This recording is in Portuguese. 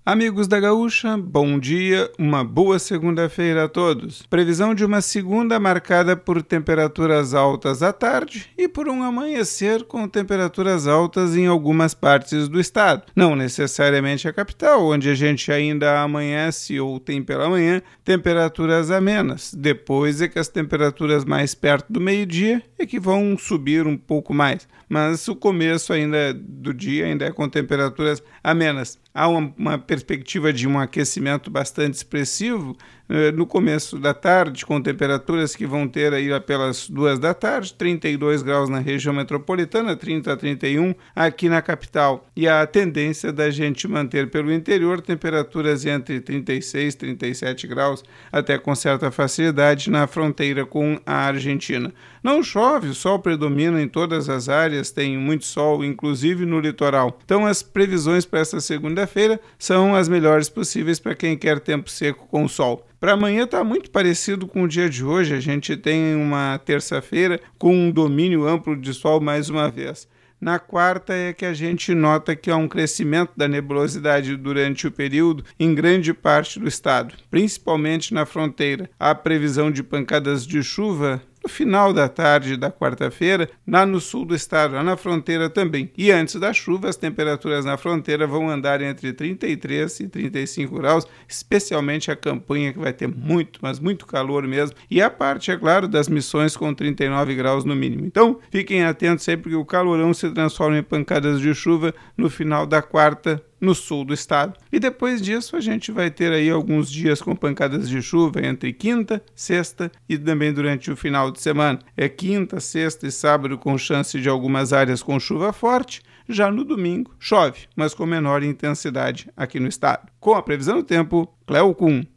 Amigos da Gaúcha, bom dia, uma boa segunda-feira a todos. Previsão de uma segunda marcada por temperaturas altas à tarde e por um amanhecer com temperaturas altas em algumas partes do estado. Não necessariamente a capital, onde a gente ainda amanhece ou tem pela manhã temperaturas amenas. Depois é que as temperaturas mais perto do meio-dia é que vão subir um pouco mais. Mas o começo ainda do dia ainda é com temperaturas amenas. Há uma perspectiva de um aquecimento bastante expressivo no começo da tarde, com temperaturas que vão ter aí pelas 2 da tarde, 32 graus na região metropolitana, 30 a 31 aqui na capital. E a tendência da gente manter pelo interior temperaturas entre 36 e 37 graus, até com certa facilidade na fronteira com a Argentina. Não chove, o sol predomina em todas as áreas, tem muito sol, inclusive no litoral. Então as previsões para esta segunda-feira são as melhores possíveis para quem quer tempo seco com sol. Para amanhã está muito parecido com o dia de hoje, a gente tem uma terça-feira com um domínio amplo de sol mais uma vez. Na quarta é que a gente nota que há um crescimento da nebulosidade durante o período em grande parte do estado, principalmente na fronteira. Há previsão de pancadas de chuva no final da tarde da quarta-feira, lá no sul do estado, lá na fronteira também. E antes da chuva, as temperaturas na fronteira vão andar entre 33 e 35 graus, especialmente a campanha, que vai ter muito, mas muito calor mesmo. E a parte, é claro, das Missões com 39 graus no mínimo. Então, fiquem atentos sempre que o calorão se transforma em pancadas de chuva no final da quarta, no sul do estado. E depois disso a gente vai ter aí alguns dias com pancadas de chuva entre quinta, sexta e também durante o final de semana. É quinta, sexta e sábado com chance de algumas áreas com chuva forte. Já no domingo chove, mas com menor intensidade aqui no estado. Com a previsão do tempo, Cleo Kuhn.